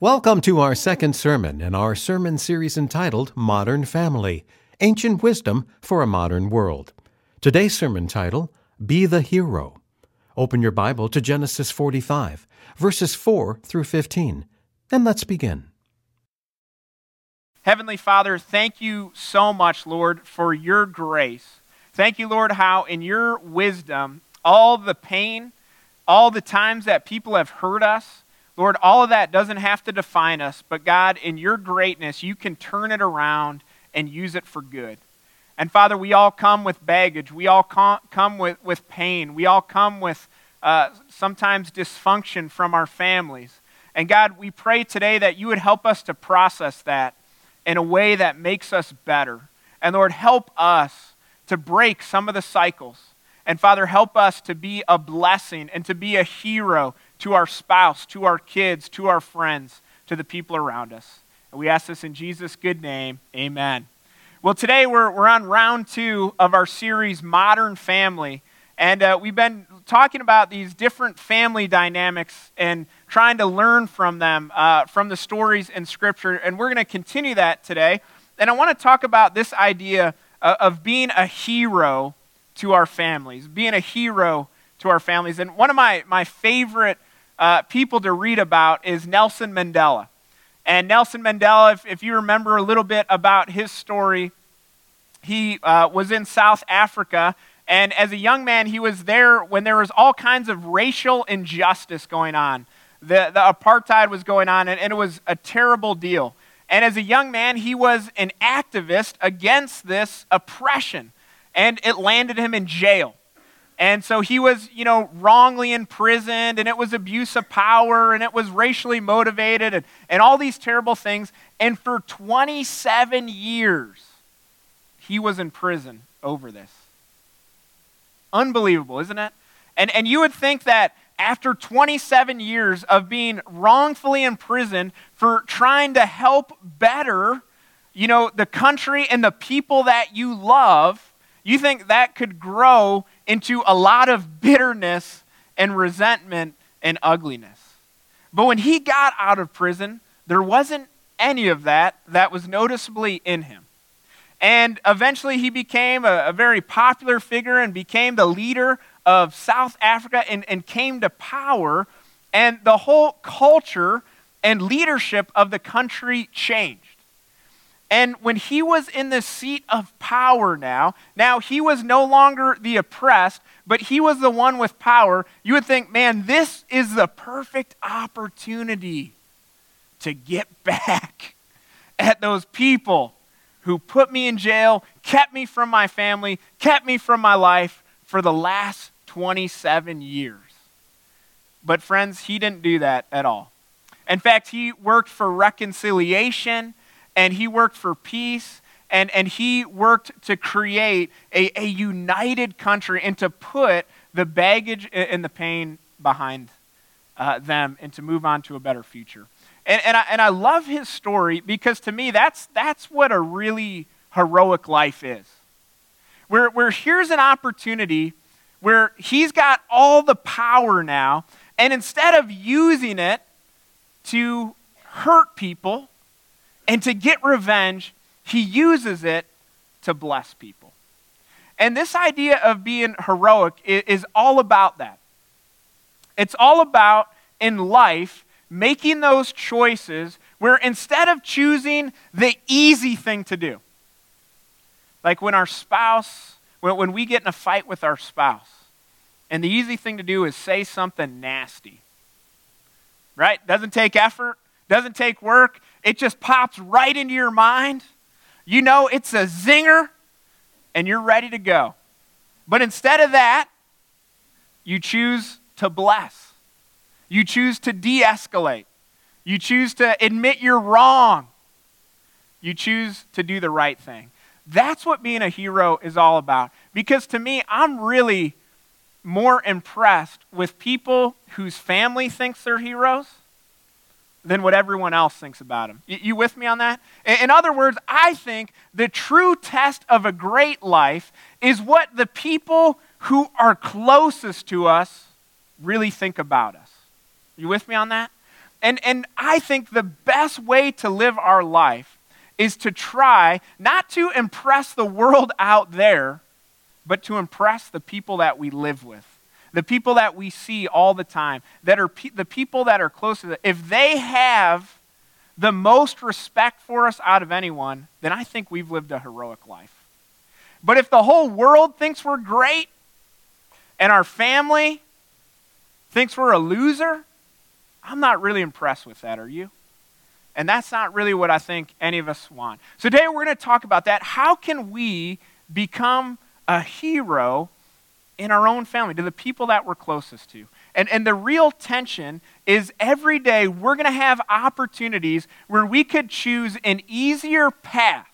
Welcome to our second sermon in our sermon series entitled Modern Family, Ancient Wisdom for a Modern World. Today's sermon title, Be the Hero. Open your Bible to Genesis 45, verses 4 through 15, and let's begin. Heavenly Father, thank you so much, Lord, for your grace. Thank you, Lord, how in your wisdom, all the pain, all the times that people have hurt us, Lord, all of that doesn't have to define us, but God, in your greatness, you can turn it around and use it for good. And Father, we all come with baggage. We all come with pain. We all come with sometimes dysfunction from our families. And God, we pray today that you would help us to process that in a way that makes us better. And Lord, help us to break some of the cycles. And Father, help us to be a blessing and to be a hero to our spouse, to our kids, to our friends, to the people around us. And we ask this in Jesus' good name, amen. Well, today we're on round 2 of our series, Modern Family. And we've been talking about these different family dynamics and trying to learn from them, from the stories in Scripture. And we're going to continue that today. And I want to talk about this idea of being a hero to our families, being a hero to our families. And one of my favorite people to read about is Nelson Mandela. And Nelson Mandela, if you remember a little bit about his story, he was in South Africa, and as a young man, he was there when there was all kinds of racial injustice going on. The apartheid was going on, and it was a terrible deal. And as a young man, he was an activist against this oppression, and it landed him in jail. And so he was, wrongly imprisoned, and it was abuse of power, and it was racially motivated, and all these terrible things. And for 27 years, he was in prison over this. Unbelievable, isn't it? And you would think that after 27 years of being wrongfully imprisoned for trying to help better, the country and the people that you love, you think that could grow into a lot of bitterness and resentment and ugliness. But when he got out of prison, there wasn't any of that was noticeably in him. And eventually he became a very popular figure and became the leader of South Africa and came to power. And the whole culture and leadership of the country changed. And when he was in the seat of power now he was no longer the oppressed, but he was the one with power. You would think, man, this is the perfect opportunity to get back at those people who put me in jail, kept me from my family, kept me from my life for the last 27 years. But friends, he didn't do that at all. In fact, he worked for reconciliation, and he worked for peace, and he worked to create a united country and to put the baggage and the pain behind them and to move on to a better future. And I love his story because to me that's what a really heroic life is. Where here's an opportunity where he's got all the power now, and instead of using it to hurt people and to get revenge, he uses it to bless people. And this idea of being heroic is all about that. It's all about, in life, making those choices where instead of choosing the easy thing to do, like when we get in a fight with our spouse, and the easy thing to do is say something nasty, right? Doesn't take effort, doesn't take work. It just pops right into your mind. It's a zinger, and you're ready to go. But instead of that, you choose to bless. You choose to de-escalate. You choose to admit you're wrong. You choose to do the right thing. That's what being a hero is all about. Because to me, I'm really more impressed with people whose family thinks they're heroes than what everyone else thinks about them. You with me on that? In other words, I think the true test of a great life is what the people who are closest to us really think about us. You with me on that? And I think the best way to live our life is to try not to impress the world out there, but to impress the people that we live with, the people that we see all the time, that are the people that are close to us. If they have the most respect for us out of anyone, then I think we've lived a heroic life. But if the whole world thinks we're great and our family thinks we're a loser, I'm not really impressed with that, are you? And that's not really what I think any of us want. So today we're going to talk about that. How can we become a hero in our own family, to the people that we're closest to? And the real tension is every day we're going to have opportunities where we could choose an easier path,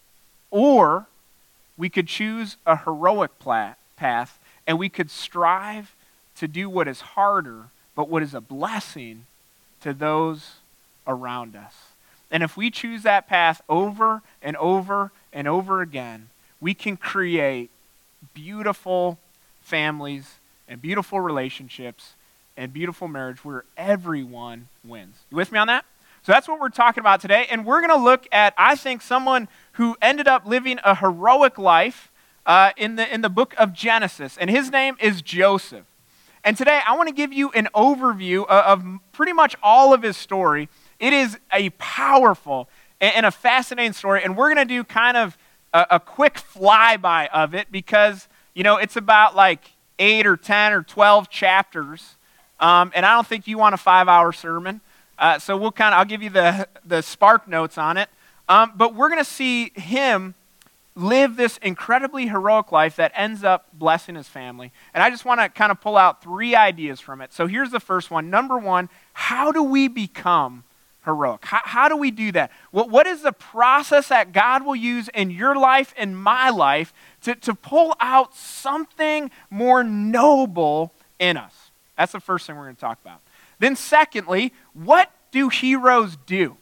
or we could choose a heroic path, and we could strive to do what is harder, but what is a blessing to those around us. And if we choose that path over and over and over again, we can create beautiful families and beautiful relationships and beautiful marriage where everyone wins. You with me on that? So that's what we're talking about today. And we're going to look at, I think, someone who ended up living a heroic life in the book of Genesis. And his name is Joseph. And today I want to give you an overview of pretty much all of his story. It is a powerful and a fascinating story. And we're going to do kind of a quick flyby of it because, it's about like 8 or 10 or 12 chapters. And I don't think you want a 5-hour sermon. So I'll give you the spark notes on it. But we're going to see him live this incredibly heroic life that ends up blessing his family. And I just want to kind of pull out 3 ideas from it. So here's the first one. Number 1, how do we become heroic? How do we do that? What is the process that God will use in your life and my life to pull out something more noble in us? That's the first thing we're going to talk about. Then secondly, what do heroes do?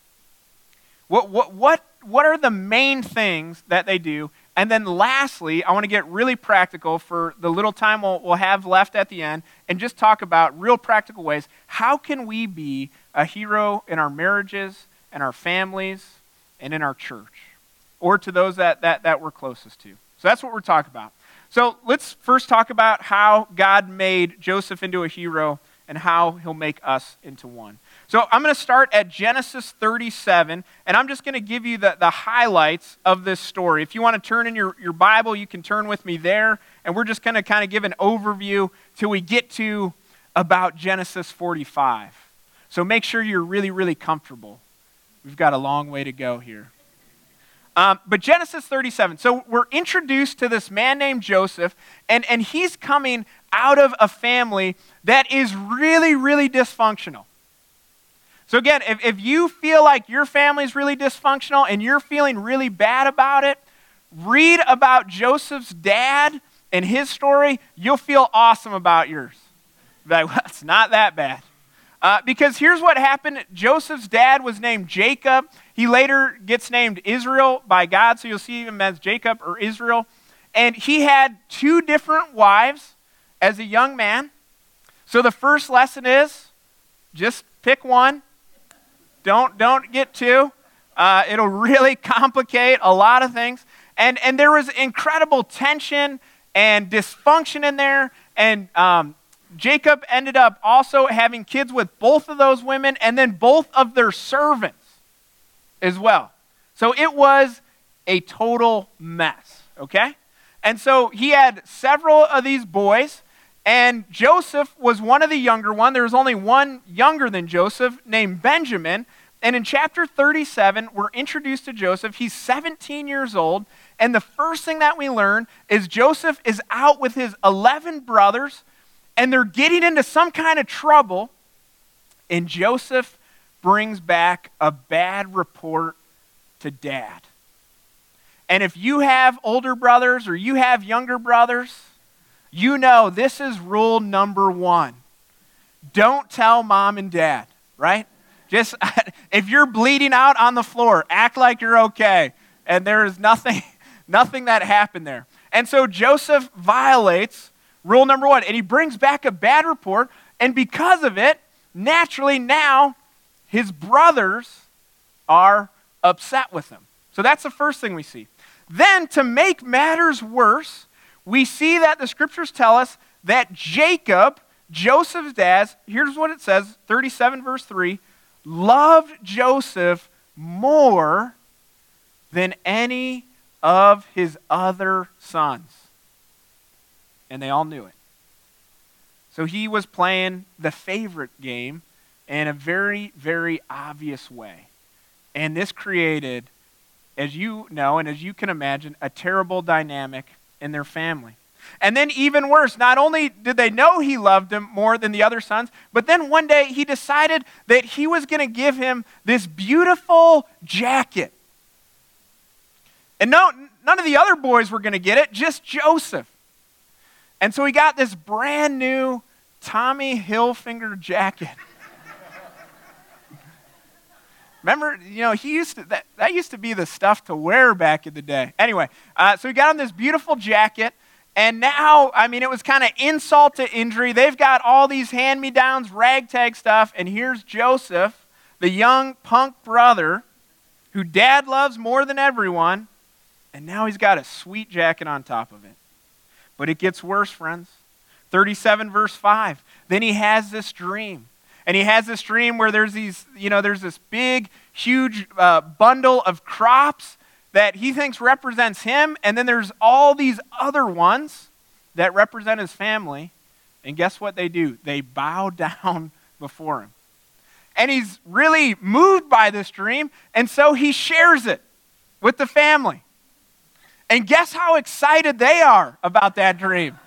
What are the main things that they do? And then lastly, I want to get really practical for the little time we'll have left at the end and just talk about real practical ways. How can we be a hero in our marriages and our families and in our church, or to those that we're closest to? So that's what we're talking about. So let's first talk about how God made Joseph into a hero and how he'll make us into one. So I'm going to start at Genesis 37, and I'm just going to give you the highlights of this story. If you want to turn in your Bible, you can turn with me there, and we're just going to kind of give an overview till we get to about Genesis 45. So make sure you're really, really comfortable. We've got a long way to go here. But Genesis 37, so we're introduced to this man named Joseph, and he's coming out of a family that is really, really dysfunctional. So again, if you feel like your family's really dysfunctional and you're feeling really bad about it, read about Joseph's dad and his story. You'll feel awesome about yours. Like, well, it's not that bad. Because here's what happened. Joseph's dad was named Jacob. He later gets named Israel by God, so you'll see him as Jacob or Israel. And he had 2 different wives as a young man. So the first lesson is just pick one. Don't get 2. It'll really complicate a lot of things. And there was incredible tension and dysfunction in there. And Jacob ended up also having kids with both of those women and then both of their servants as well. So it was a total mess, okay? And so he had several of these boys, and Joseph was one of the younger one. There was only one younger than Joseph named Benjamin. And in chapter 37, we're introduced to Joseph. He's 17 years old. And the first thing that we learn is Joseph is out with his 11 brothers, and they're getting into some kind of trouble. And Joseph brings back a bad report to dad. And if you have older brothers or you have younger brothers, you know this is rule number 1. Don't tell mom and dad, right? Just, if you're bleeding out on the floor, act like you're okay. And there is nothing that happened there. And so Joseph violates rule number 1, and he brings back a bad report. And because of it, naturally now his brothers are upset with him. So that's the first thing we see. Then, to make matters worse, we see that the scriptures tell us that Jacob, Joseph's dad, here's what it says, 37 verse 3, loved Joseph more than any of his other sons. And they all knew it. So he was playing the favorite game in a very, very obvious way. And this created, as you know and as you can imagine, a terrible dynamic in their family. And then even worse, not only did they know he loved him more than the other sons, but then one day he decided that he was going to give him this beautiful jacket. And none of the other boys were going to get it, just Joseph. And so he got this brand new Tommy Hilfiger jacket. Remember, he used to, that used to be the stuff to wear back in the day. Anyway, so he got him this beautiful jacket. And now, it was kind of insult to injury. They've got all these hand-me-downs, ragtag stuff, and here's Joseph, the young punk brother, who dad loves more than everyone, and now he's got a sweet jacket on top of it. But it gets worse, friends. 37 verse 5. Then he has this dream. And he has this dream where there's this big, huge bundle of crops that he thinks represents him, and then there's all these other ones that represent his family, and guess what they do? They bow down before him. And he's really moved by this dream, and so he shares it with the family. And guess how excited they are about that dream?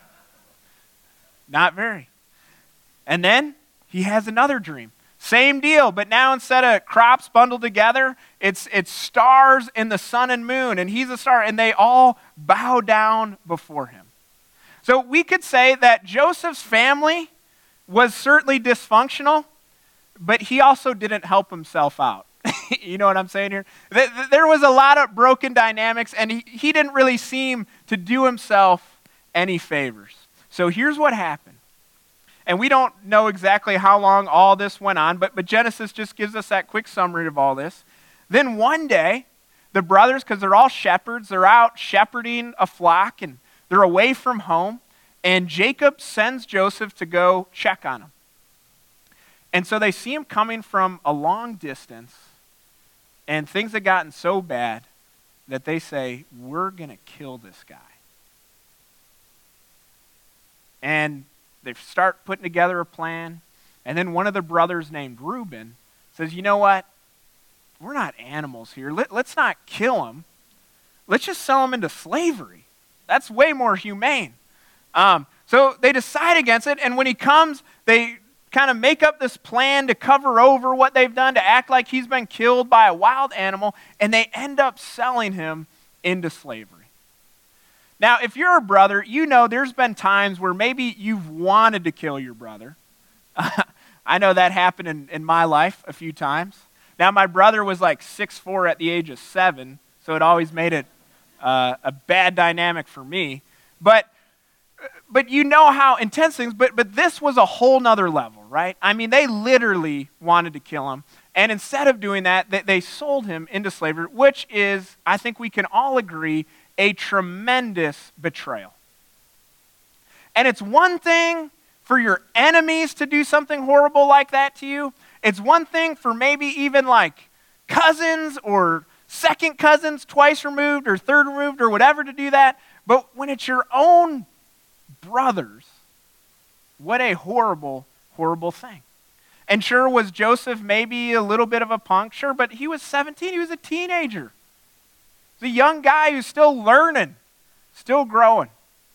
Not very. And then he has another dream. Same deal, but now instead of crops bundled together, it's stars in the sun and moon, and he's a star, and they all bow down before him. So we could say that Joseph's family was certainly dysfunctional, but he also didn't help himself out. You know what I'm saying here? There was a lot of broken dynamics, and he didn't really seem to do himself any favors. So here's what happened. And we don't know exactly how long all this went on, but Genesis just gives us that quick summary of all this. Then one day, the brothers, because they're all shepherds, they're out shepherding a flock, and they're away from home, and Jacob sends Joseph to go check on him. And so they see him coming from a long distance, and things had gotten so bad that they say, we're going to kill this guy. And they start putting together a plan, and then one of the brothers named Reuben says, you know what? We're not animals here. Let's not kill him. Let's just sell him into slavery. That's way more humane. So they decide against it, and when he comes, they kind of make up this plan to cover over what they've done, to act like he's been killed by a wild animal, and they end up selling him into slavery. Now, if you're a brother, you know there's been times where maybe you've wanted to kill your brother. I know that happened in my life a few times. Now, my brother was like 6'4" at the age of 7, so it always made it a bad dynamic for me. But you know how intense things, but this was a whole nother level, right? They literally wanted to kill him. And instead of doing that, they sold him into slavery, which is, I think we can all agree, a tremendous betrayal. And it's one thing for your enemies to do something horrible like that to you. It's one thing for maybe even like cousins or second cousins twice removed or third removed or whatever to do that. But when it's your own brothers, what a horrible, horrible thing. And sure, was Joseph maybe a little bit of a punk? Sure, but he was 17. He was a teenager. He's a young guy who's still learning, still growing.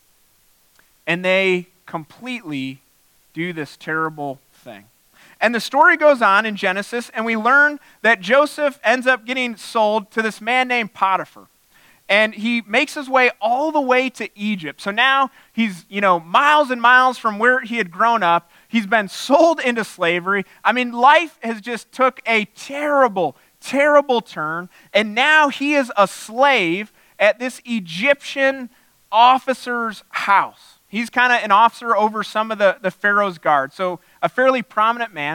And they completely do this terrible thing. And the story goes on in Genesis, and we learn that Joseph ends up getting sold to this man named Potiphar. And he makes his way all the way to Egypt. So now he's, miles and miles from where he had grown up. He's been sold into slavery. Life has just took a terrible, terrible turn. And now he is a slave at this Egyptian officer's house. He's kind of an officer over some of the Pharaoh's guard. So a fairly prominent man.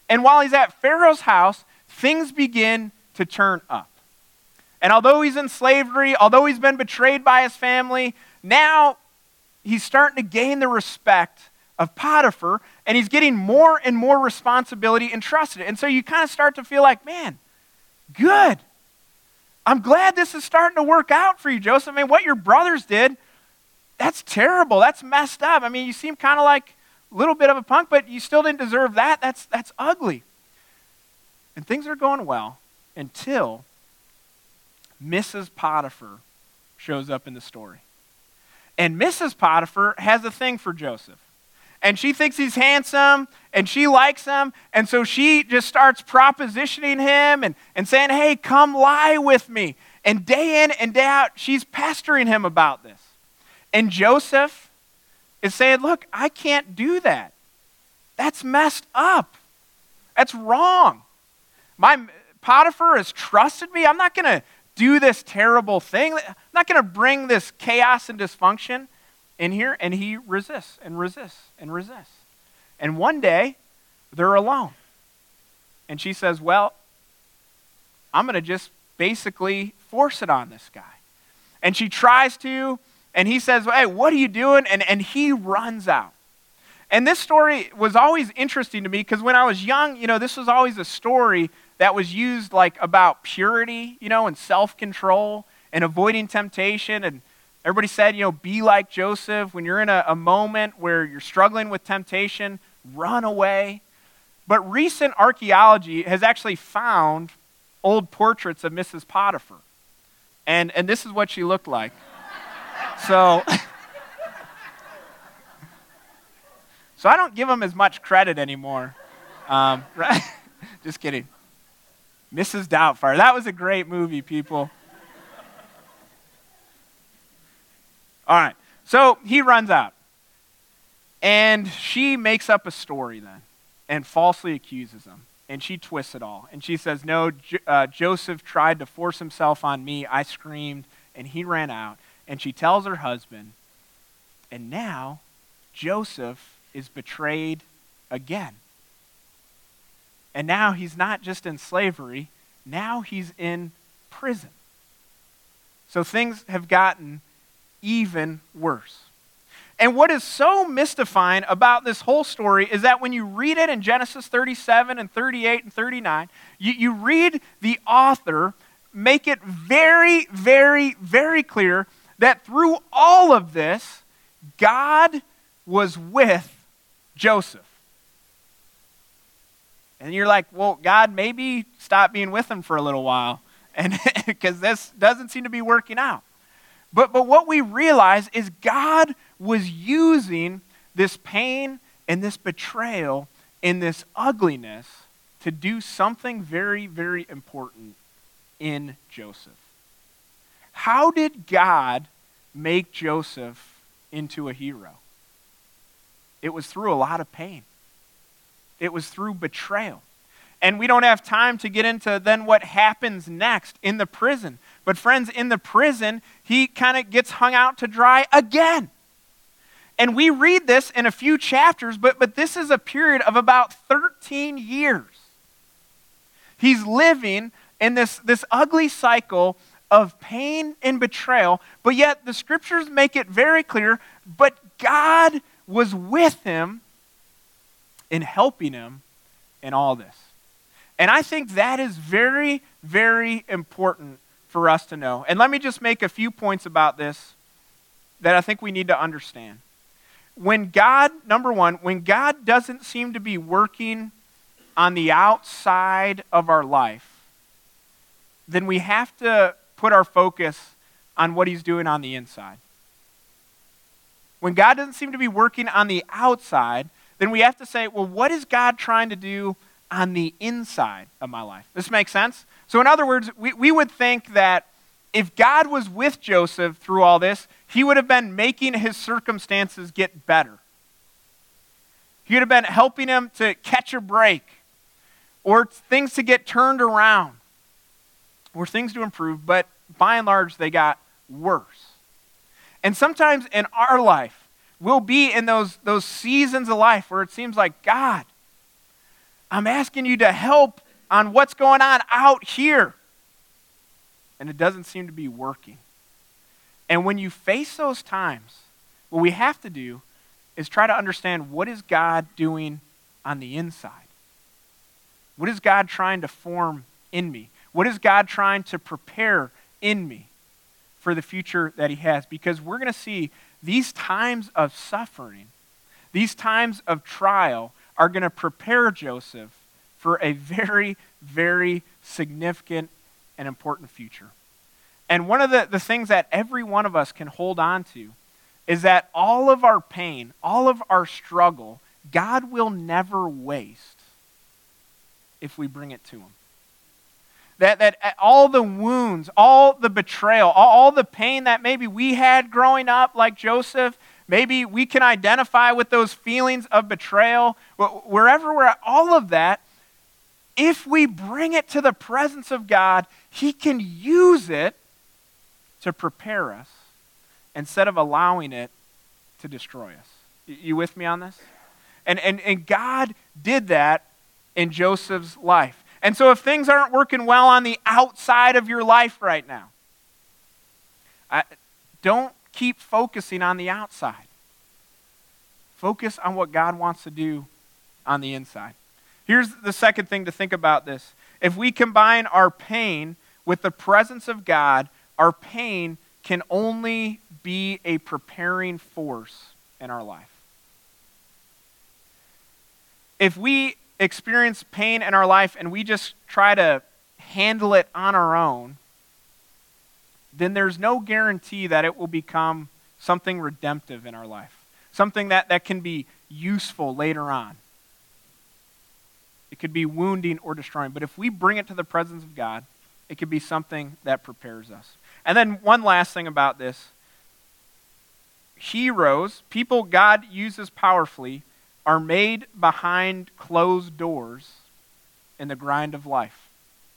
And while he's at Pharaoh's house, things begin to turn up. And although he's in slavery, although he's been betrayed by his family, now he's starting to gain the respect of Potiphar, and he's getting more and more responsibility entrusted. And so you kind of start to feel like, man, good. I'm glad this is starting to work out for you, Joseph. I mean, what your brothers did, that's terrible. That's messed up. I mean, you seem kind of like a little bit of a punk, but you still didn't deserve that. That's ugly. And things are going well until Mrs. Potiphar shows up in the story. And Mrs. Potiphar has a thing for Joseph. And she thinks he's handsome, and she likes him, and so she just starts propositioning him and saying, hey, come lie with me. And day in and day out, she's pestering him about this. And Joseph is saying, look, I can't do that. That's messed up. That's wrong. Potiphar has trusted me. I'm not going to do this terrible thing. I'm not going to bring this chaos and dysfunction in here. And he resists and resists and resists. And one day, they're alone. And she says, well, I'm going to just basically force it on this guy. And she tries to, and he says, hey, what are you doing? And he runs out. And this story was always interesting to me because when I was young, this was always a story that was used like about purity, and self-control and avoiding temptation. And everybody said, be like Joseph. When you're in a moment where you're struggling with temptation, run away. But recent archaeology has actually found old portraits of Mrs. Potiphar. And this is what she looked like. So I don't give them as much credit anymore. Right? Just kidding. Mrs. Doubtfire. That was a great movie, people. All right. So he runs out. And she makes up a story then and falsely accuses him. And she twists it all. And she says, no, Joseph tried to force himself on me. I screamed, and he ran out. And she tells her husband. And now Joseph is betrayed again. And now he's not just in slavery, now he's in prison. So things have gotten even worse. And what is so mystifying about this whole story is that when you read it in Genesis 37 and 38 and 39, you read the author make it very, very, very clear that through all of this, God was with Joseph. And you're like, well, God, maybe stop being with him for a little while, and because this doesn't seem to be working out. But what we realize is God was using this pain and this betrayal and this ugliness to do something very, very important in Joseph. How did God make Joseph into a hero? It was through a lot of pain. It was through betrayal. And we don't have time to get into then what happens next in the prison. But friends, in the prison, he kind of gets hung out to dry again. And we read this in a few chapters, but this is a period of about 13 years. He's living in this ugly cycle of pain and betrayal, but yet the scriptures make it very clear, but God was with him in helping him in all this. And I think that is very, very important for us to know. And let me just make a few points about this that I think we need to understand. When God, number one, when God doesn't seem to be working on the outside of our life, then we have to put our focus on what he's doing on the inside. When God doesn't seem to be working on the outside, then we have to say, well, what is God trying to do on the inside of my life? This makes sense? So in other words, we would think that if God was with Joseph through all this, he would have been making his circumstances get better. He would have been helping him to catch a break, or things to get turned around, or things to improve, but by and large, they got worse. And sometimes in our life, we'll be in those seasons of life where it seems like, God, I'm asking you to help on what's going on out here. And it doesn't seem to be working. And when you face those times, what we have to do is try to understand, what is God doing on the inside? What is God trying to form in me? What is God trying to prepare in me for the future that he has? Because we're going to see these times of suffering, these times of trial are going to prepare Joseph for a very, very significant and important future. And one of the things that every one of us can hold on to is that all of our pain, all of our struggle, God will never waste if we bring it to him. That all the wounds, all the betrayal, all the pain that maybe we had growing up like Joseph, maybe we can identify with those feelings of betrayal, wherever we're at, all of that, if we bring it to the presence of God, he can use it to prepare us instead of allowing it to destroy us. You with me on this? And God did that in Joseph's life. And so if things aren't working well on the outside of your life right now, don't keep focusing on the outside. Focus on what God wants to do on the inside. Here's the second thing to think about this. If we combine our pain with the presence of God, our pain can only be a preparing force in our life. If we experience pain in our life and we just try to handle it on our own, then there's no guarantee that it will become something redemptive in our life, something that can be useful later on. It could be wounding or destroying, but if we bring it to the presence of God, it could be something that prepares us. And then one last thing about this. Heroes, people God uses powerfully, are made behind closed doors in the grind of life.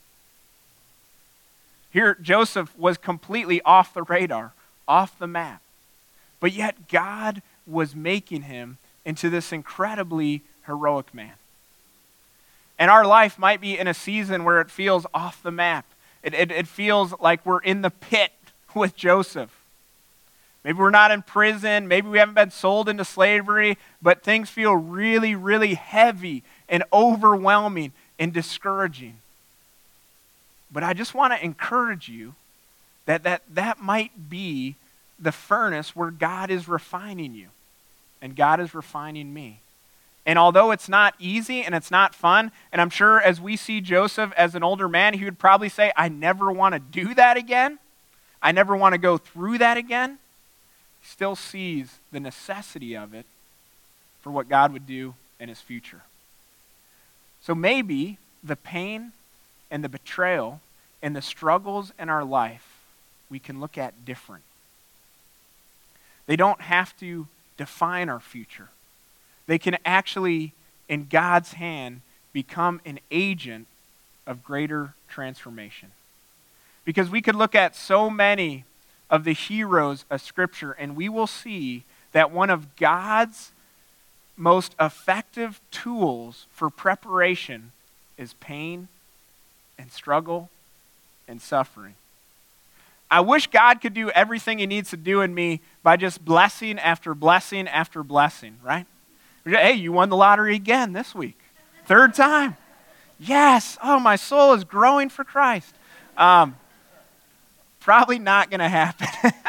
Here, Joseph was completely off the radar, off the map. But yet God was making him into this incredibly heroic man. And our life might be in a season where it feels off the map. It feels like we're in the pit with Joseph. Maybe we're not in prison. Maybe we haven't been sold into slavery, but things feel really, really heavy and overwhelming and discouraging. But I just want to encourage you that might be the furnace where God is refining you and God is refining me. And although it's not easy and it's not fun, and I'm sure as we see Joseph as an older man, he would probably say, I never want to do that again. I never want to go through that again. He still sees the necessity of it for what God would do in his future. So maybe the pain and the betrayal and the struggles in our life we can look at different. They don't have to define our future. They can actually, in God's hand, become an agent of greater transformation. Because we could look at so many of the heroes of Scripture, and we will see that one of God's most effective tools for preparation is pain and struggle and suffering. I wish God could do everything he needs to do in me by just blessing after blessing after blessing, right? Hey, you won the lottery again this week. Third time. Yes. Oh, my soul is growing for Christ. Probably not going to happen.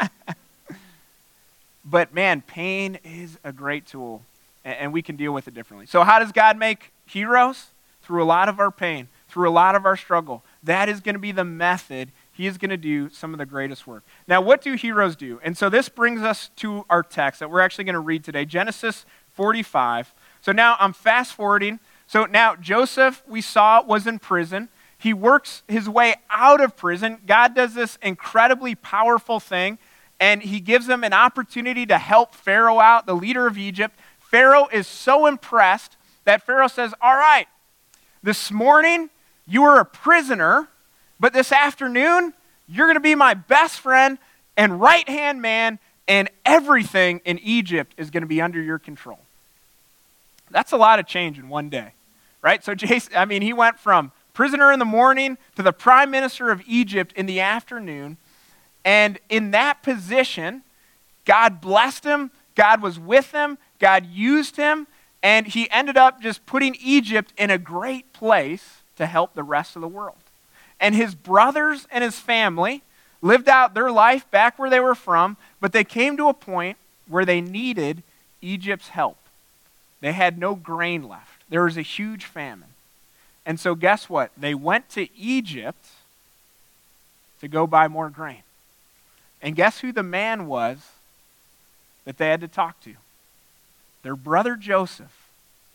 But man, pain is a great tool, and we can deal with it differently. So how does God make heroes? Through a lot of our pain, through a lot of our struggle. That is going to be the method he is going to do some of the greatest work. Now, what do heroes do? And so this brings us to our text that we're actually going to read today, Genesis 45. So now I'm fast forwarding. So now Joseph, we saw, was in prison. He works his way out of prison. God does this incredibly powerful thing, and he gives him an opportunity to help Pharaoh out, the leader of Egypt. Pharaoh is so impressed that Pharaoh says, all right, this morning you were a prisoner, but this afternoon you're going to be my best friend and right-hand man, and everything in Egypt is going to be under your control. That's a lot of change in one day right? So he went from prisoner in the morning to the prime minister of Egypt in the afternoon. And in that position, God blessed him, God was with him, God used him, and he ended up just putting Egypt in a great place to help the rest of the world. And his brothers and his family lived out their life back where they were from, but they came to a point where they needed Egypt's help. They had no grain left. There was a huge famine. And so guess what? They went to Egypt to go buy more grain. And guess who the man was that they had to talk to? Their brother Joseph,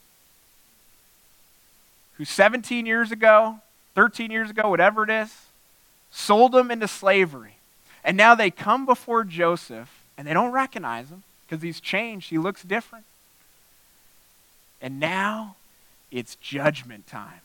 who 17 years ago, 13 years ago, whatever it is, sold them into slavery. And now they come before Joseph, and they don't recognize him because he's changed. He looks different. And now it's judgment time.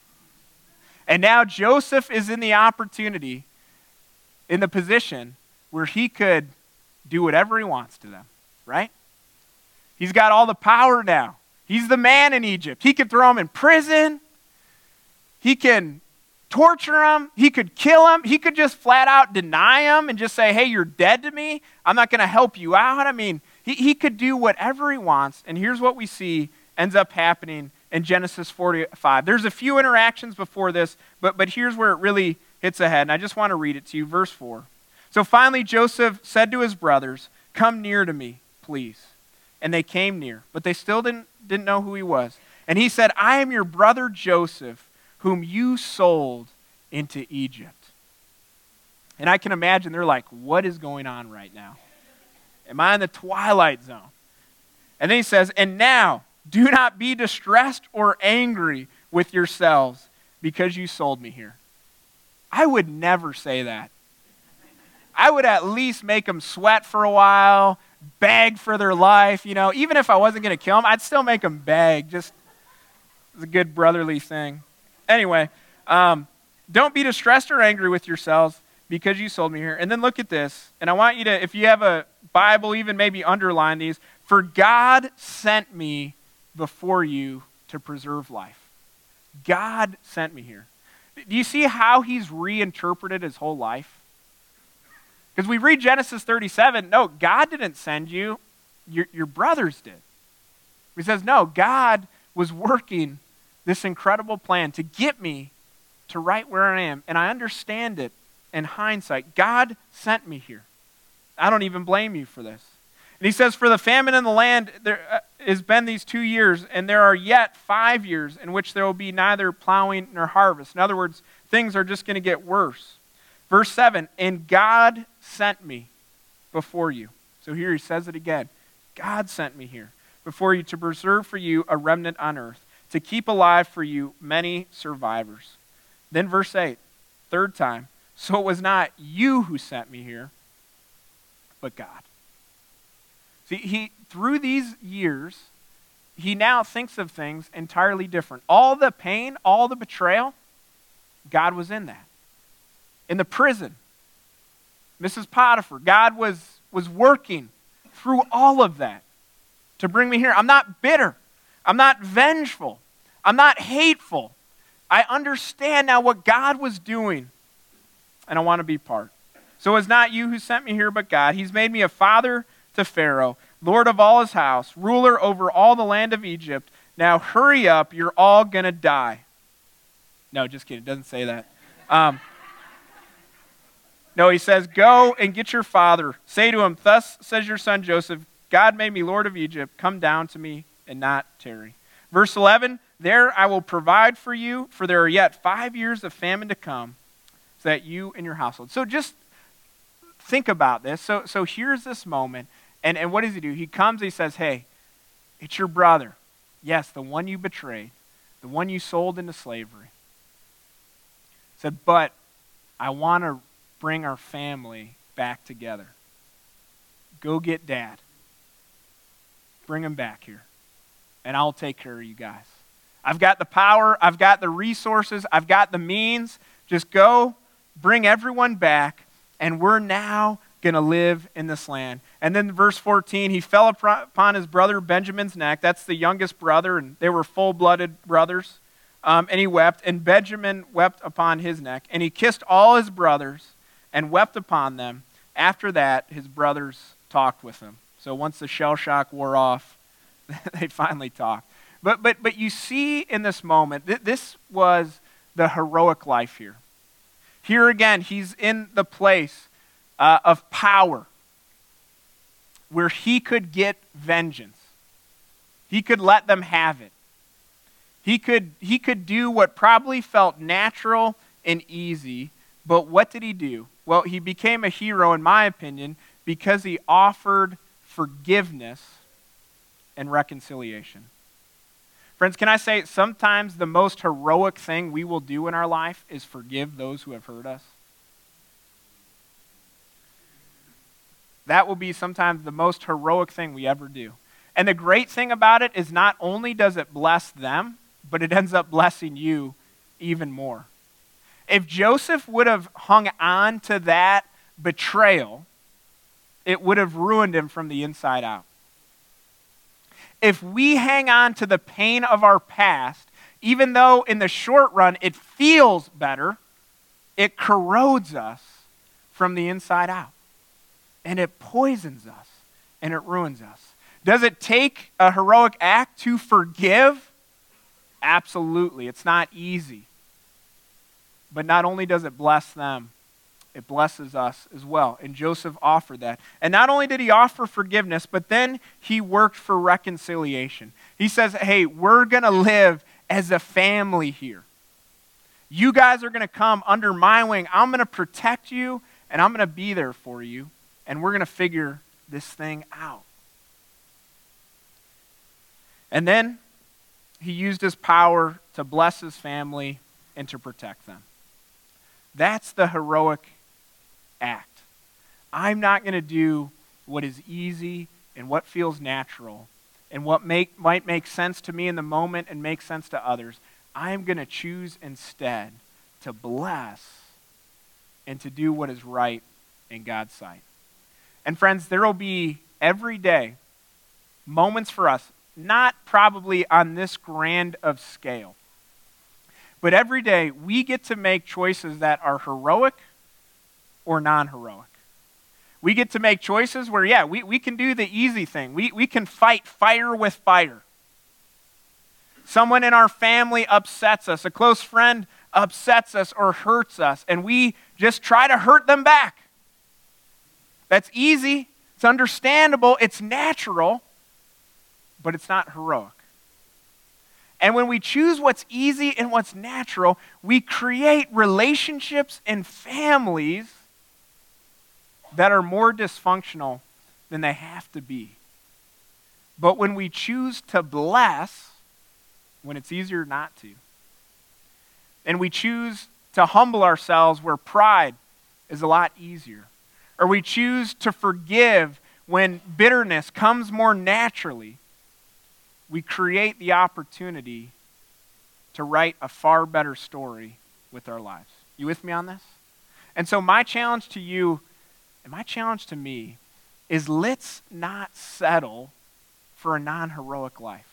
And now Joseph is in the opportunity, in the position where he could do whatever he wants to them, right? He's got all the power now. He's the man in Egypt. He could throw them in prison. He can torture them. He could kill them. He could just flat out deny them and just say, hey, you're dead to me. I'm not going to help you out. I mean, he could do whatever he wants. And here's what we see ends up happening in Genesis 45. There's a few interactions before this, but here's where it really hits ahead. And I just want to read it to you, verse 4. So finally Joseph said to his brothers, come near to me, please. And they came near, but they still didn't know who he was. And he said, I am your brother Joseph, whom you sold into Egypt. And I can imagine they're like, what is going on right now? Am I in the twilight zone? And then he says, and now do not be distressed or angry with yourselves because you sold me here. I would never say that. I would at least make them sweat for a while, beg for their life. You know, even if I wasn't going to kill them, I'd still make them beg. Just it's a good brotherly thing. Anyway, don't be distressed or angry with yourselves because you sold me here. And then look at this. And I want you to, if you have a Bible, even maybe underline these. For God sent me before you to preserve life. God sent me here. Do you see how he's reinterpreted his whole life? Because we read Genesis 37, no, God didn't send you, your brothers did. He says, no, God was working this incredible plan to get me to right where I am, and I understand it in hindsight. God sent me here. I don't even blame you for this. And he says, for the famine in the land there has been these 2 years, and there are yet 5 years in which there will be neither plowing nor harvest. In other words, things are just going to get worse. Verse 7, and God sent me before you. So here he says it again. God sent me here before you to preserve for you a remnant on earth, to keep alive for you many survivors. Then verse 8, third time, so it was not you who sent me here, but God. See, through these years, he now thinks of things entirely different. All the pain, all the betrayal, God was in that. In the prison, Mrs. Potiphar, God was working through all of that to bring me here. I'm not bitter. I'm not vengeful. I'm not hateful. I understand now what God was doing, and I want to be part. So it's not you who sent me here, but God. He's made me a father to Pharaoh, Lord of all his house, ruler over all the land of Egypt. Now hurry up, you're all going to die. No, just kidding. It doesn't say that. No, he says, go and get your father. Say to him, thus says your son Joseph, God made me Lord of Egypt. Come down to me and not tarry. Verse 11, there I will provide for you, for there are yet 5 years of famine to come, so that you and your household. So just think about this. So here's this moment, and what does he do? He comes, he says, hey, it's your brother. Yes, the one you betrayed, the one you sold into slavery. He said, but I want to bring our family back together. Go get Dad. Bring him back here. And I'll take care of you guys. I've got the power. I've got the resources. I've got the means. Just go, bring everyone back, and we're now going to live in this land. And then verse 14, he fell upon his brother Benjamin's neck. That's the youngest brother, and they were full-blooded brothers. And he wept, and Benjamin wept upon his neck, and he kissed all his brothers and wept upon them. After that, his brothers talked with him. So once the shell shock wore off, they finally talked. But you see in this moment, this was the heroic life here. Here again, he's in the place of power where he could get vengeance. He could let them have it. He could do what probably felt natural and easy, but what did he do? Well, he became a hero, in my opinion, because he offered forgiveness and reconciliation. Friends, can I say sometimes the most heroic thing we will do in our life is forgive those who have hurt us? That will be sometimes the most heroic thing we ever do. And the great thing about it is not only does it bless them, but it ends up blessing you even more. If Joseph would have hung on to that betrayal, it would have ruined him from the inside out. If we hang on to the pain of our past, even though in the short run it feels better, it corrodes us from the inside out. And it poisons us, and it ruins us. Does it take a heroic act to forgive? Absolutely. It's not easy. But not only does it bless them, it blesses us as well. And Joseph offered that. And not only did he offer forgiveness, but then he worked for reconciliation. He says, hey, we're going to live as a family here. You guys are going to come under my wing. I'm going to protect you, and I'm going to be there for you. And we're going to figure this thing out. And then he used his power to bless his family and to protect them. That's the heroic act. I'm not going to do what is easy and what feels natural and what might make sense to me in the moment and make sense to others. I am going to choose instead to bless and to do what is right in God's sight. And friends, there will be every day moments for us, not probably on this grand of scale, but every day we get to make choices that are heroic or non-heroic. We get to make choices where, yeah, we can do the easy thing. We can fight fire with fire. Someone in our family upsets us. A close friend upsets us or hurts us, and we just try to hurt them back. That's easy. It's understandable. It's natural, but it's not heroic. And when we choose what's easy and what's natural, we create relationships and families that are more dysfunctional than they have to be. But when we choose to bless, when it's easier not to, and we choose to humble ourselves where pride is a lot easier, or we choose to forgive when bitterness comes more naturally, we create the opportunity to write a far better story with our lives. You with me on this? And so my challenge to you and my challenge to me is let's not settle for a non-heroic life.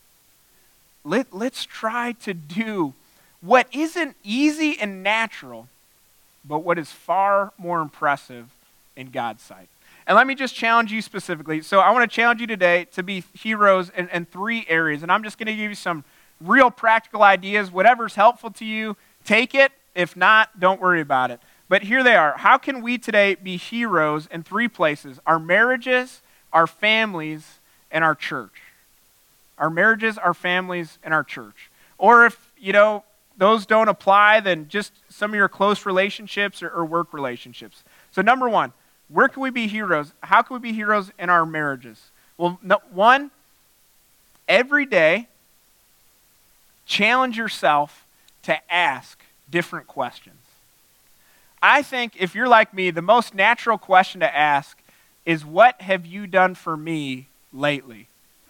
Let's try to do what isn't easy and natural, but what is far more impressive in God's sight. And let me just challenge you specifically. So I want to challenge you today to be heroes in 3 areas. And I'm just going to give you some real practical ideas. Whatever's helpful to you, take it. If not, don't worry about it. But here they are. How can we today be heroes in 3 places? Our marriages, our families, and our church. Our marriages, our families, and our church. Or if, those don't apply, then just some of your close relationships or work relationships. So number 1, where can we be heroes? How can we be heroes in our marriages? Well, 1, every day, challenge yourself to ask different questions. I think if you're like me, the most natural question to ask is, what have you done for me lately?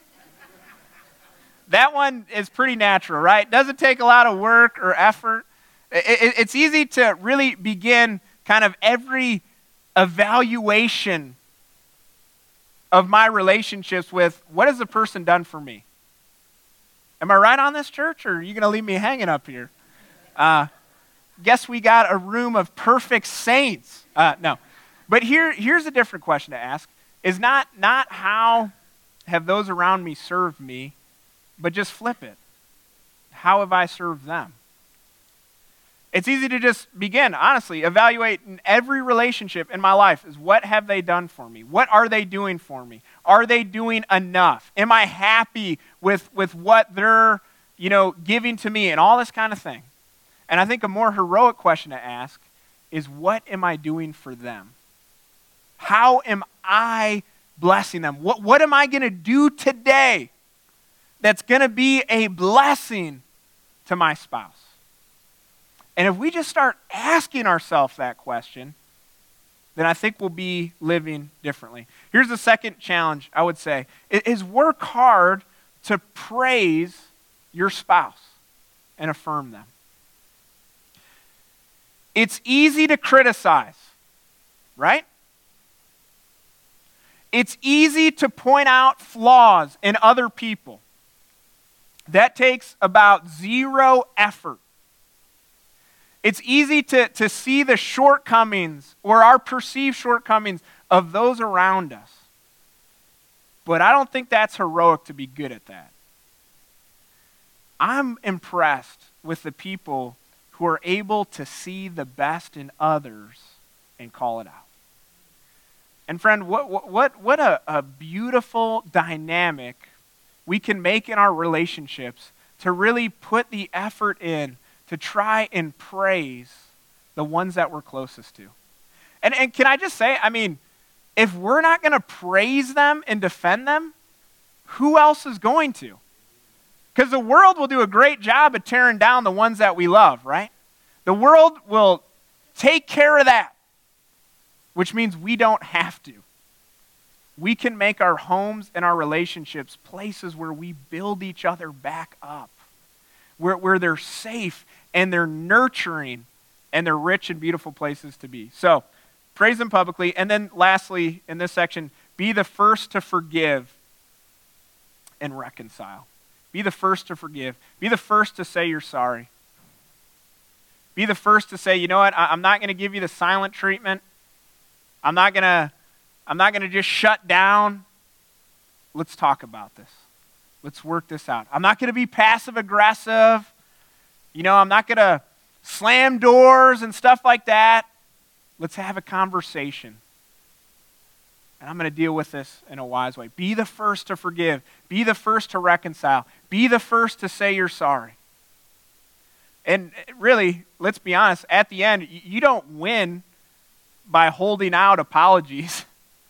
That one is pretty natural, right? Doesn't take a lot of work or effort. It's easy to really begin kind of every evaluation of my relationships with, what has the person done for me? Am I right on this, church, or are you going to leave me hanging up here? Guess we got a room of perfect saints. No. But here's a different question to ask, is not how have those around me served me, but just flip it. How have I served them? It's easy to just begin, honestly, evaluate in every relationship in my life is what have they done for me? What are they doing for me? Are they doing enough? Am I happy with what they're, giving to me and all this kind of thing? And I think a more heroic question to ask is what am I doing for them? How am I blessing them? What am I going to do today that's going to be a blessing to my spouse? And if we just start asking ourselves that question, then I think we'll be living differently. Here's the second challenge I would say, is work hard to praise your spouse and affirm them. It's easy to criticize, right? It's easy to point out flaws in other people. That takes about zero effort. It's easy to see the shortcomings or our perceived shortcomings of those around us. But I don't think that's heroic to be good at that. I'm impressed with the people who are able to see the best in others and call it out. And friend, what a beautiful dynamic we can make in our relationships to really put the effort in to try and praise the ones that we're closest to. And can I just say, if we're not going to praise them and defend them, who else is going to? Because the world will do a great job of tearing down the ones that we love, right? The world will take care of that, which means we don't have to. We can make our homes and our relationships places where we build each other back up, where they're safe and they're nurturing and they're rich and beautiful places to be. So, praise them publicly. And then lastly, in this section, be the first to forgive and reconcile. Be the first to forgive. Be the first to say you're sorry. Be the first to say, you know what, I'm not going to give you the silent treatment. I'm not going to just shut down. Let's talk about this. Let's work this out. I'm not going to be passive aggressive. I'm not going to slam doors and stuff like that. Let's have a conversation. And I'm going to deal with this in a wise way. Be the first to forgive. Be the first to reconcile. Be the first to say you're sorry. And really, let's be honest, at the end, you don't win by holding out apologies.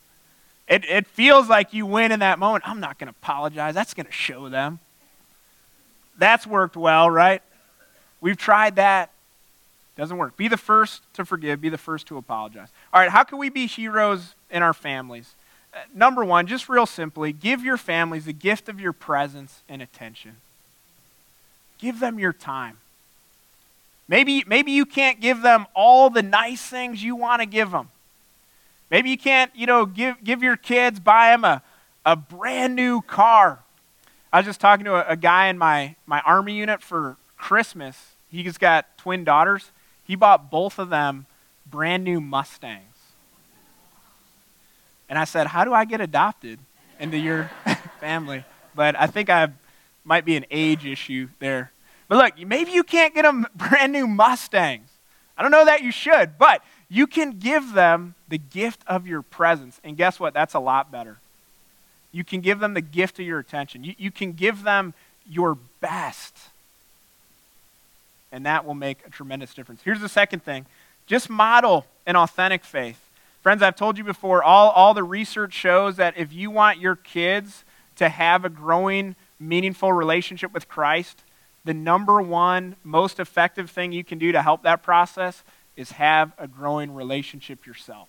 It feels like you win in that moment. I'm not going to apologize. That's going to show them. That's worked well, right? We've tried that. Doesn't work. Be the first to forgive. Be the first to apologize. All right, how can we be heroes in our families? Number one, just real simply, give your families the gift of your presence and attention. Give them your time. Maybe you can't give them all the nice things you want to give them. Maybe you can't, give your kids, buy them a brand new car. I was just talking to a guy in my Army unit for Christmas. He's got twin daughters. He bought both of them brand new Mustangs. And I said, how do I get adopted into your family? But I think I might be an age issue there. But look, maybe you can't get them brand new Mustangs. I don't know that you should, but you can give them the gift of your presence. And guess what? That's a lot better. You can give them the gift of your attention. You can give them your best. And that will make a tremendous difference. Here's the second thing. Just model an authentic faith. Friends, I've told you before, all the research shows that if you want your kids to have a growing, meaningful relationship with Christ, the number one most effective thing you can do to help that process is have a growing relationship yourself.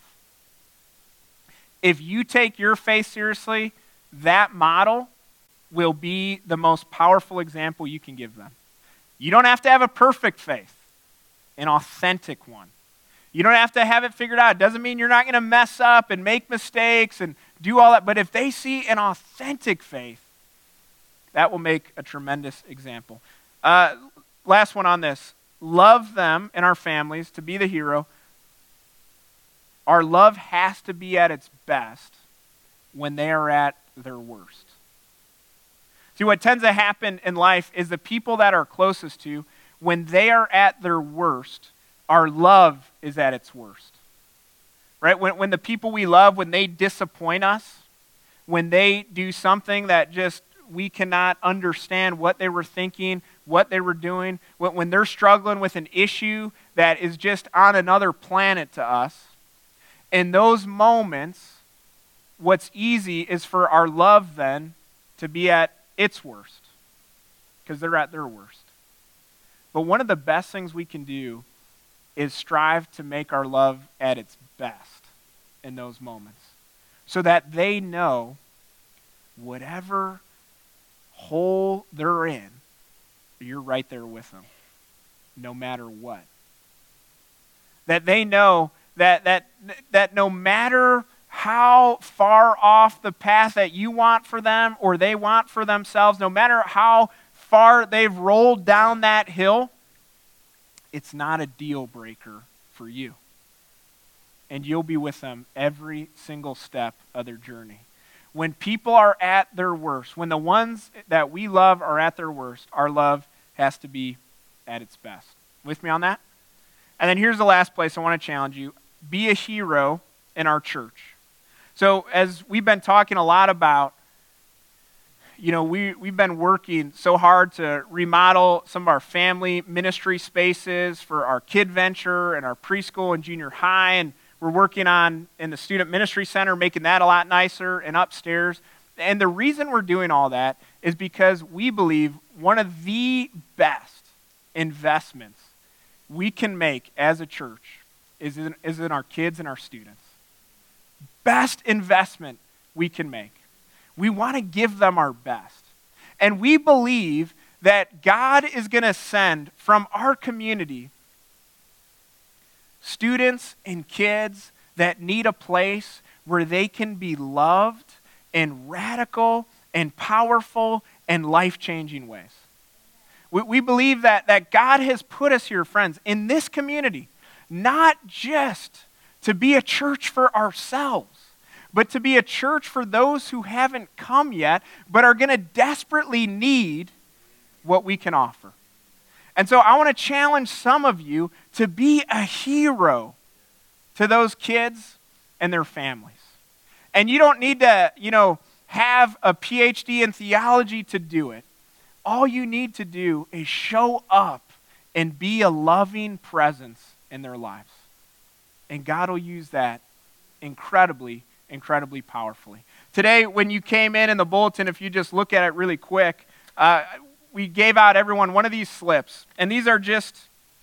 If you take your faith seriously, that model will be the most powerful example you can give them. You don't have to have a perfect faith, an authentic one. You don't have to have it figured out. It doesn't mean you're not going to mess up and make mistakes and do all that. But if they see an authentic faith, That will make a tremendous example. Last one on this. Love them and our families to be the hero. Our love has to be at its best when they are at their worst. See, what tends to happen in life is the people that are closest to, when they are at their worst, our love is at its worst. Right? When the people we love, when they disappoint us, when they do something that just we cannot understand what they were thinking, what they were doing, when they're struggling with an issue that is just on another planet to us, in those moments, what's easy is for our love then to be at its worst, because they're at their worst. But one of the best things we can do is strive to make our love at its best in those moments, so that they know whatever hole they're in, you're right there with them, no matter what. That they know that no matter how far off the path that you want for them or they want for themselves, no matter how far they've rolled down that hill, it's not a deal breaker for you. And you'll be with them every single step of their journey. When people are at their worst, when the ones that we love are at their worst, our love has to be at its best. With me on that? And then here's the last place I want to challenge you. Be a hero in our church. So as we've been talking a lot about, we've been working so hard to remodel some of our family ministry spaces for our kid venture and our preschool and junior high, and we're working on in the student ministry center, making that a lot nicer and upstairs. And the reason we're doing all that is because we believe one of the best investments we can make as a church is in our kids and our students. Best investment we can make. We want to give them our best. And we believe that God is going to send from our community students and kids that need a place where they can be loved in radical and powerful and life-changing ways. We believe that God has put us here, friends, in this community, not just to be a church for ourselves, but to be a church for those who haven't come yet, but are going to desperately need what we can offer. And so I want to challenge some of you to be a hero to those kids and their families. And you don't need to, have a PhD in theology to do it. All you need to do is show up and be a loving presence in their lives. And God will use that incredibly, incredibly powerfully. Today, when you came in the bulletin, if you just look at it really quick, we gave out everyone one of these slips. And these are just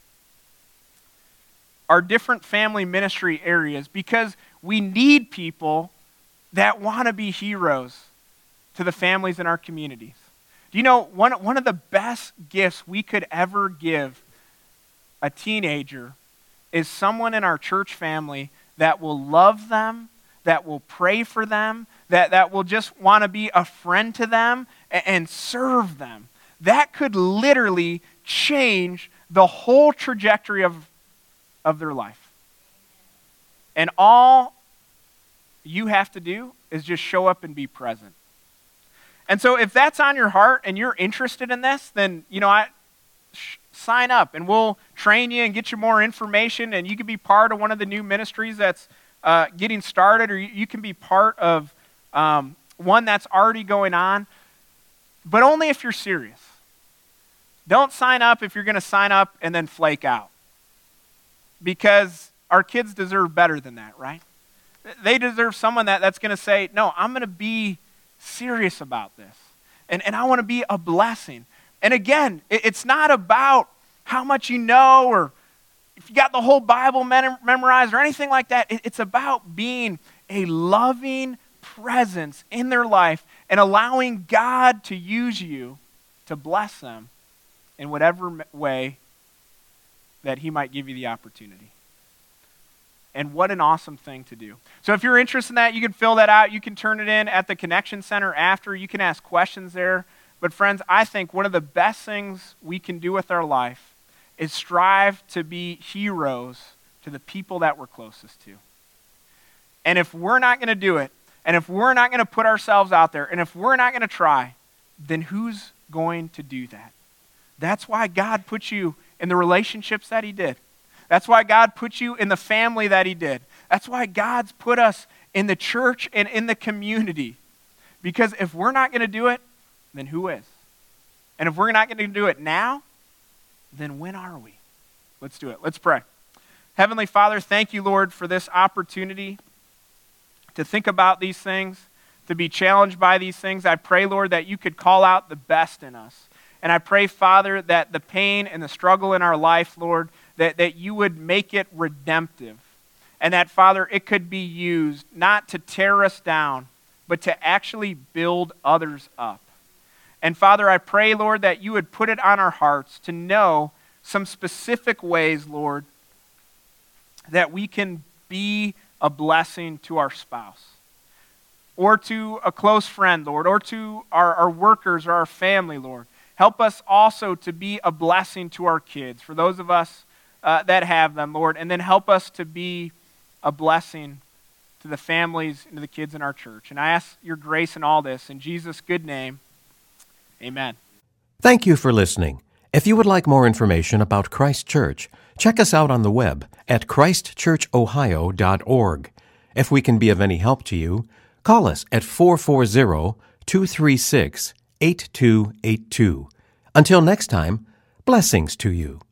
our different family ministry areas, because we need people that want to be heroes to the families in our communities. Do you know, one of the best gifts we could ever give a teenager is someone in our church family that will love them, that will pray for them, that will just want to be a friend to them and serve them. That could literally change the whole trajectory of their life. And all you have to do is just show up and be present. And so if that's on your heart and you're interested in this, then, sign up and we'll train you and get you more information, and you can be part of one of the new ministries that's getting started, or you can be part of one that's already going on, but only if you're serious. Don't sign up if you're going to sign up and then flake out, because our kids deserve better than that, right? They deserve someone that's going to say, no, I'm going to be serious about this, and I want to be a blessing. And again, it's not about how much you know or if you got the whole Bible memorized or anything like that. It's about being a loving presence in their life and allowing God to use you to bless them in whatever way that He might give you the opportunity. And what an awesome thing to do. So if you're interested in that, you can fill that out. You can turn it in at the Connection Center after. You can ask questions there. But friends, I think one of the best things we can do with our life is strive to be heroes to the people that we're closest to. And if we're not going to do it, and if we're not going to put ourselves out there, and if we're not going to try, then who's going to do that? That's why God put you in the relationships that he did. That's why God put you in the family that he did. That's why God's put us in the church and in the community. Because if we're not going to do it, then who is? And if we're not going to do it now, then when are we? Let's do it. Let's pray. Heavenly Father, thank you, Lord, for this opportunity to think about these things, to be challenged by these things. I pray, Lord, that you could call out the best in us. And I pray, Father, that the pain and the struggle in our life, Lord, that you would make it redemptive. And that, Father, it could be used not to tear us down, but to actually build others up. And Father, I pray, Lord, that you would put it on our hearts to know some specific ways, Lord, that we can be a blessing to our spouse or to a close friend, Lord, or to our workers or our family, Lord. Help us also to be a blessing to our kids, for those of us that have them, Lord, and then help us to be a blessing to the families and to the kids in our church. And I ask your grace in all this. In Jesus' good name, amen. Thank you for listening. If you would like more information about Christ Church, check us out on the web at christchurchohio.org. If we can be of any help to you, call us at 440-236-8282. Until next time, blessings to you.